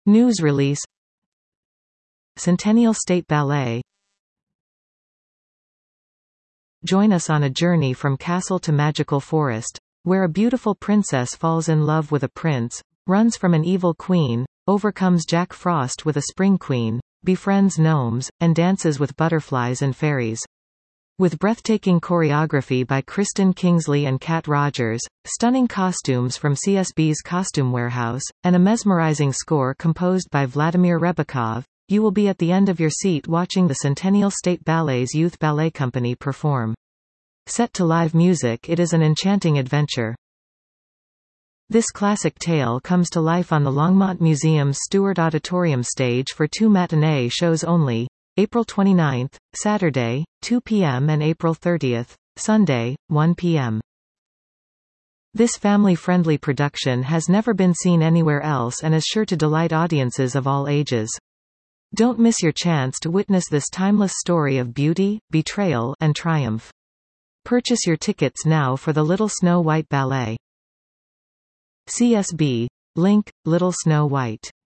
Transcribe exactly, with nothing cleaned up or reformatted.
News release. Centennial State Ballet. Join us on a journey from castle to magical forest, where a beautiful princess falls in love with a prince, runs from an evil queen, overcomes Jack Frost with a spring queen, befriends gnomes, and dances with butterflies and fairies. With breathtaking choreography by Kristen Kingsley and Kat Rogers, stunning costumes from C S B's Costume Warehouse, and a mesmerizing score composed by Vladimir Rebikov, you will be at the end of your seat watching the Centennial State Ballet's Youth Ballet Company perform. Set to live music, it is an enchanting adventure. This classic tale comes to life on the Longmont Museum's Stewart Auditorium stage for two matinee shows only, April twenty-ninth, Saturday, two p m and April thirtieth, Sunday, one p m This family-friendly production has never been seen anywhere else and is sure to delight audiences of all ages. Don't miss your chance to witness this timeless story of beauty, betrayal, and triumph. Purchase your tickets now for the Little Snow White Ballet. C S B. Link, Little Snow White.